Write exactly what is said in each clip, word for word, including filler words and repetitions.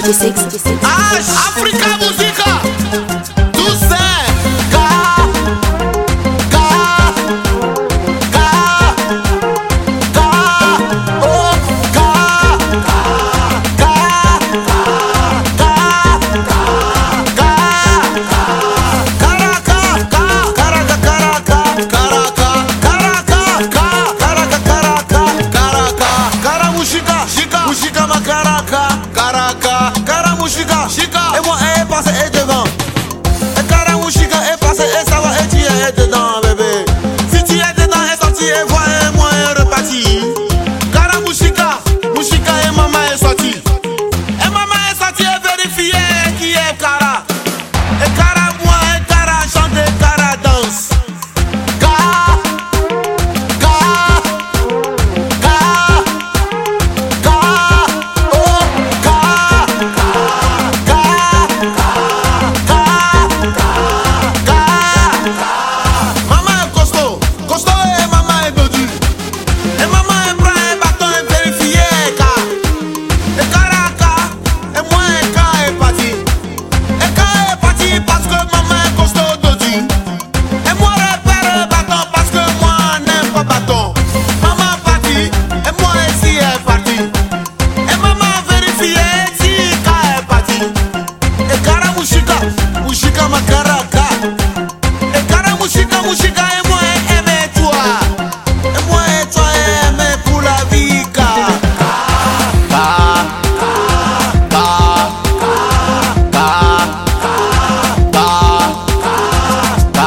D J six. Africa Musica. Tu sais. Ka. Ka. Ka. Ka. Oh. Ka. Ka. Ka. Ka. Karaka. Ka. Karaka. Karaka. Karaka. Karaka. Karaka. Karaka. Karaka. Karamushika. Shika. Mushika makaraka. Karaka. Karamushika. Shika. Et moi, elle est passée et devant. Et Karamushika est passée et ça va et tu es dedans, bébé. Si tu es dedans et sorti et vois et moi est reparti. Karamushika. Mushika et maman est sortie. Et maman est sortie et vérifiée qui est Kara. Et Kara, moi et Kara chante et Kara danse. Ka. Ka. Ka. Ka. Oh. Ka. Ka. Ka. Ka. Ka. Maman est costaud. Costaud et maman est dodue. Et maman est prend un bâton et vérifié Ka. Et Kara Ka. Et moi et Ka est parti. Et Ka est parti parce que maman est costaud dodue. Et moi repère le bâton parce que moi n'aime pas bâton. Maman parti et moi ici est parti. Et maman vérifié si Ka est parti. Et Kara Mushika, Mushika makaraka. Et Kara Mushika, Mushika et moi aimé toi. Et moi et toi aimé pour la vie Ka. Ka. Ka. Ka. Ka. Ka. Ka.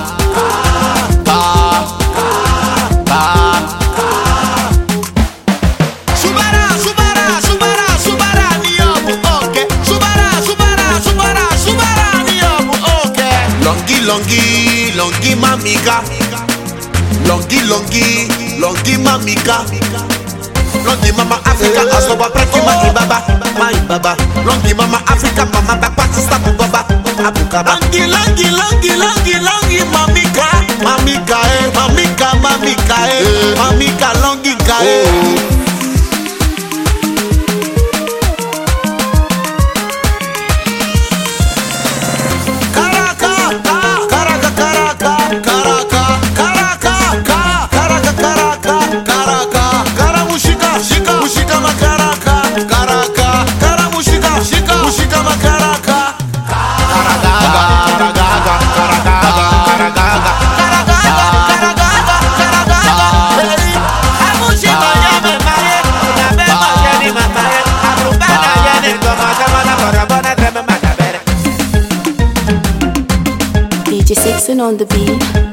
Subara, subara, subara, subara niobu, okay. Subara, subara, subara, subara niobu, okay. Longi, longi, longi mamika. Longi, longi, longi mamika. Longi mama Africa, asoba preki ma ibaba, ma ibaba. Longi mama Africa, mama baba sista baba, abukaba. Longi, longi, longi, longi, longi mamika, mamika eh, mamika, mamika eh, mamika longi ka eh. Karaka, ka, karaka, karaka, karaka, karaka, ka, karaka, karaka, karaka, karamushika, shika, mushika makaraka, karaka, karamushika, shika, mushika makaraka, karagaga, karagaga, karagaga, karagaga, karagaga, karagaga, karagaga, hey, amushika yame maye, yame maye ni mamaye, arubana yane goma goma barabana treme magabere. D J six on the beat.